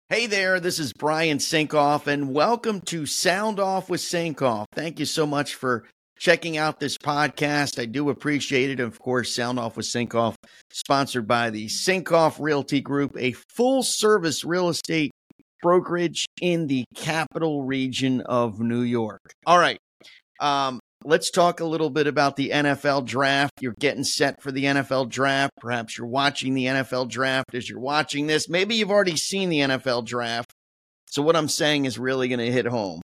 Hey there, this is Brian Sinkoff, and welcome to Sound Off with Sinkoff. Thank you so much for checking out this podcast. I do appreciate it. Of course, Sound Off with Sinkoff, sponsored by the Sinkoff Realty Group, a full-service real estate brokerage in the capital region of New York. All right, let's talk a little bit about the NFL draft. You're getting set for the NFL draft. Perhaps you're watching the NFL draft as you're watching this. Maybe you've already seen the NFL draft. So what I'm saying is really going to hit home.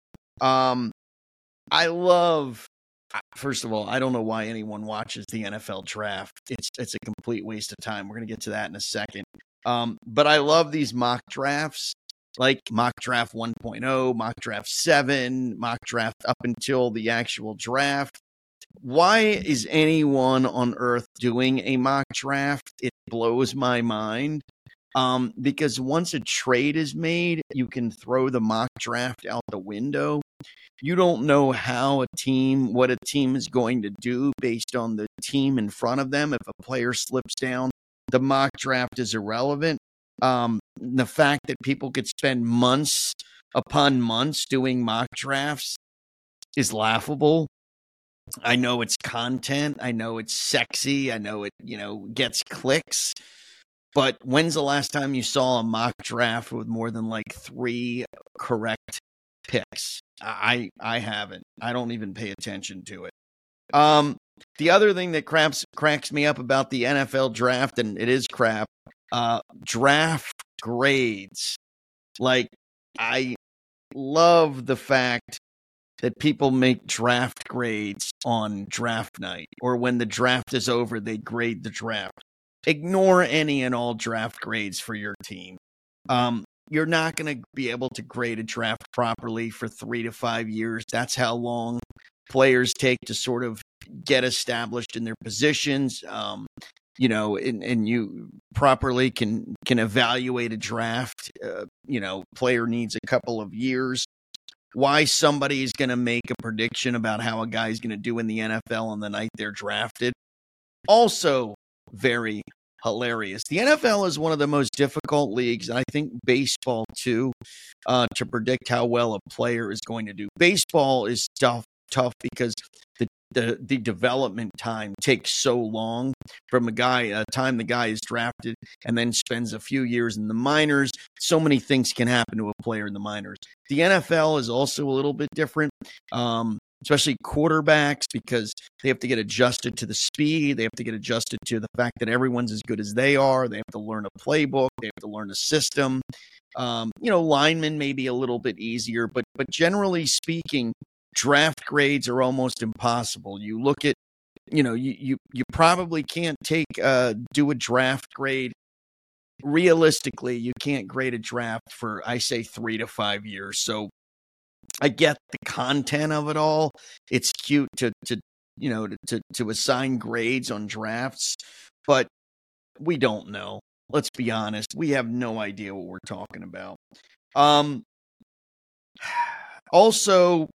First of all, I don't know why anyone watches the NFL draft. It's a complete waste of time. We're going to get to that in a second. But I love these mock drafts. Like mock draft 1.0, mock draft 7, mock draft up until the actual draft. Why is anyone on earth doing a mock draft? It blows my mind. Because once a trade is made, you can throw the mock draft out the window. You don't know what a team is going to do based on the team in front of them. If a player slips down, the mock draft is irrelevant. The fact that people could spend months upon months doing mock drafts is laughable. I know it's content. I know it's sexy. I know it, gets clicks. But when's the last time you saw a mock draft with more than like 3 correct picks? I haven't. I don't even pay attention to it. The other thing that cracks me up about the NFL draft, and it is crap, draft grades. Like, I love the fact that people make draft grades on draft night, or when the draft is over, they grade the draft. Ignore any and all draft grades for your team. You're not going to be able to grade a draft properly for 3 to 5 years. That's how long players take to sort of get established in their positions. And you properly can evaluate a draft. Player needs a couple of years. Why somebody is going to make a prediction about how a guy's going to do in the NFL on the night they're drafted. Also very hilarious. The NFL is one of the most difficult leagues, and I think baseball too, to predict how well a player is going to do. Baseball is tough because the development time takes so long from time the guy is drafted and then spends a few years in the minors. So many things can happen to a player in the minors. The NFL is also a little bit different, especially quarterbacks, because they have to get adjusted to the speed. They have to get adjusted to the fact that everyone's as good as they are. They have to learn a playbook. They have to learn a system. Linemen may be a little bit easier, but generally speaking, draft grades are almost impossible. You look at, you probably can't do a draft grade. Realistically, you can't grade a draft for, I say, 3 to 5 years. So I get the content of it all. It's cute to assign grades on drafts, but we don't know. Let's be honest. We have no idea what we're talking about. Also,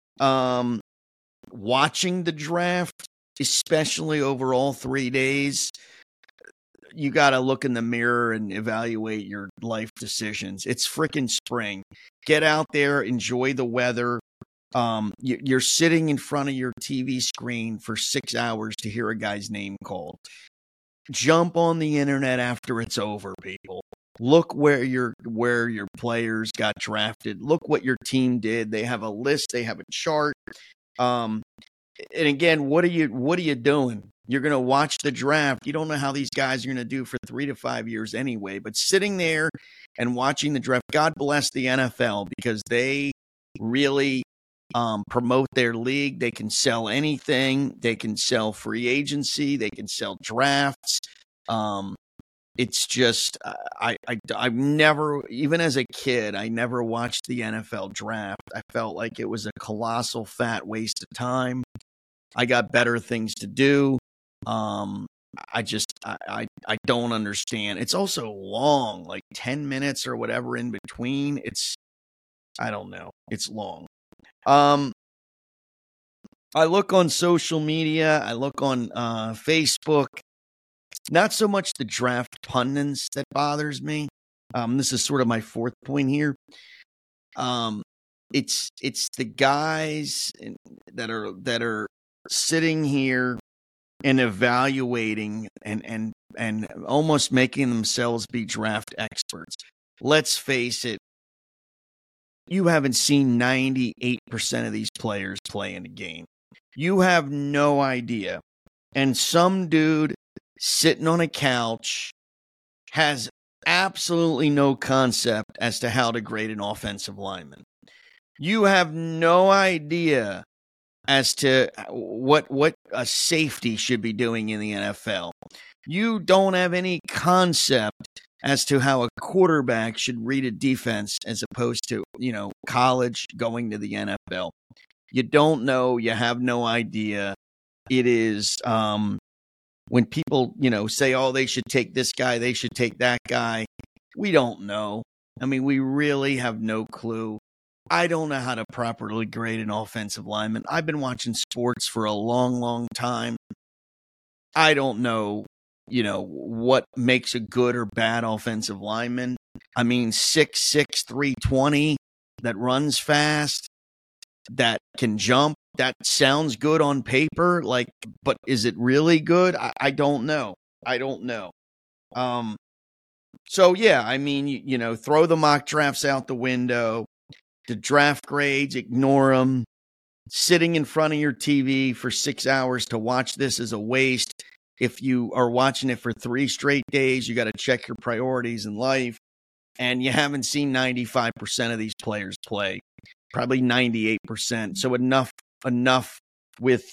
watching the draft, especially over all 3 days, you got to look in the mirror and evaluate your life decisions. It's freaking spring. Get out there, enjoy the weather. You're sitting in front of your TV screen for 6 hours to hear a guy's name called. Jump on the internet after it's over, people. Look where your players got drafted. Look what your team did. They have a list. They have a chart. And again, what are you doing? You're going to watch the draft. You don't know how these guys are going to do for 3 to 5 years anyway. But sitting there and watching the draft, God bless the NFL, because they really promote their league. They can sell anything. They can sell free agency. They can sell drafts. It's just, I've never, even as a kid, I never watched the NFL draft. I felt like it was a colossal fat waste of time. I got better things to do. I don't understand. It's also long, like 10 minutes or whatever in between. I don't know. It's long. I look on social media. I look on Facebook. Not so much the draft pundits that bothers me. This is sort of my fourth point here. It's the guys that are sitting here and evaluating and almost making themselves be draft experts. Let's face it, you haven't seen 98% of these players play in a game. You have no idea. And some dude sitting on a couch has absolutely no concept as to how to grade an offensive lineman. You have no idea as to what a safety should be doing in the NFL. You don't have any concept as to how a quarterback should read a defense as opposed to, college going to the NFL. You don't know. You have no idea. It is when people, say, oh, they should take this guy, they should take that guy. We don't know. I mean, we really have no clue. I don't know how to properly grade an offensive lineman. I've been watching sports for a long, long time. I don't know, what makes a good or bad offensive lineman. I mean, 6'6", 320, that runs fast, that can jump. That sounds good on paper, but is it really good? I don't know. So yeah, I mean, throw the mock drafts out the window. The draft grades, ignore them. Sitting in front of your TV for 6 hours to watch this is a waste. If you are watching it for 3 straight days, you got to check your priorities in life. And you haven't seen 95% of these players play, probably 98%. So enough with,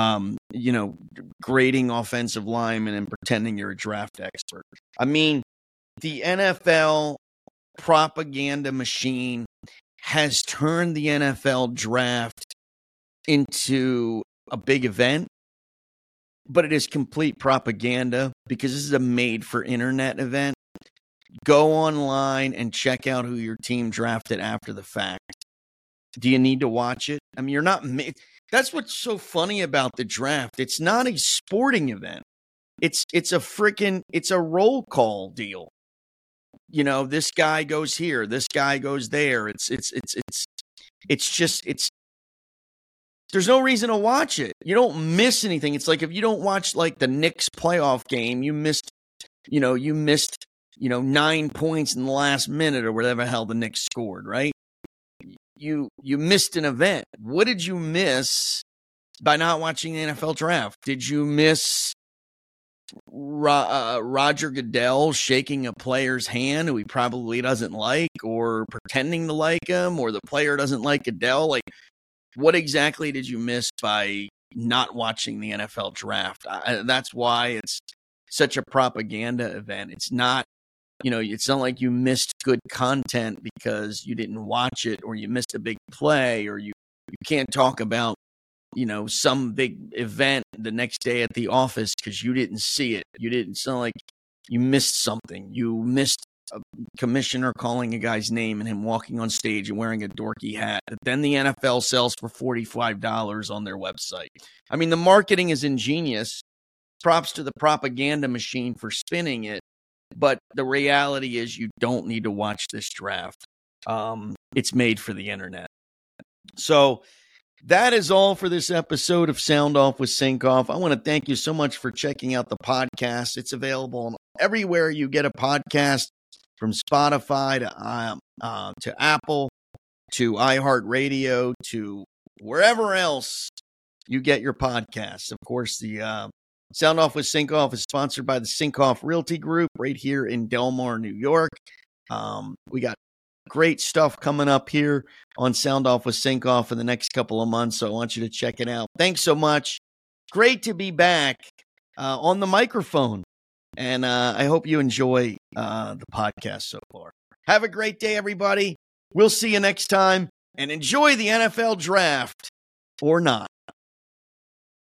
grading offensive linemen and pretending you're a draft expert. I mean, the NFL propaganda machine has turned the NFL draft into a big event, but it is complete propaganda because this is a made-for-internet event. Go online and check out who your team drafted after the fact. Do you need to watch it? I mean, you're not. That's what's so funny about the draft. It's not a sporting event. It's a roll call deal. This guy goes here, this guy goes there. There's no reason to watch it. You don't miss anything. It's like if you don't watch the Knicks playoff game, you missed 9 points in the last minute or whatever the hell the Knicks scored, right? You missed an event. What did you miss by not watching the NFL draft? Did you miss Roger Goodell shaking a player's hand who he probably doesn't like, or pretending to like him, or the player doesn't like Goodell? What exactly did you miss by not watching the NFL draft? That's why it's such a propaganda event. It's not, it's not like you missed good content because you didn't watch it, or you missed a big play, or you can't talk about some big event the next day at the office because you didn't see it. You didn't sound like you missed something. You missed a commissioner calling a guy's name and him walking on stage and wearing a dorky hat that then the NFL sells for $45 on their website. I mean, the marketing is ingenious. Props to the propaganda machine for spinning it. But the reality is you don't need to watch this draft. It's made for the internet. So that is all for this episode of Sound Off with Sync Off. I want to thank you so much for checking out the podcast. It's available everywhere you get a podcast, from Spotify to Apple to iHeartRadio to wherever else you get your podcasts. Of course, the Sound Off with Sync Off is sponsored by the Sync Off Realty Group right here in Delmar, New York. We got great stuff coming up here on Sound Off with Sync Off in the next couple of months, so I want you to check it out. Thanks so much. Great to be back on the microphone, and I hope you enjoy the podcast so far. Have a great day, everybody. We'll see you next time, and enjoy the NFL draft or not.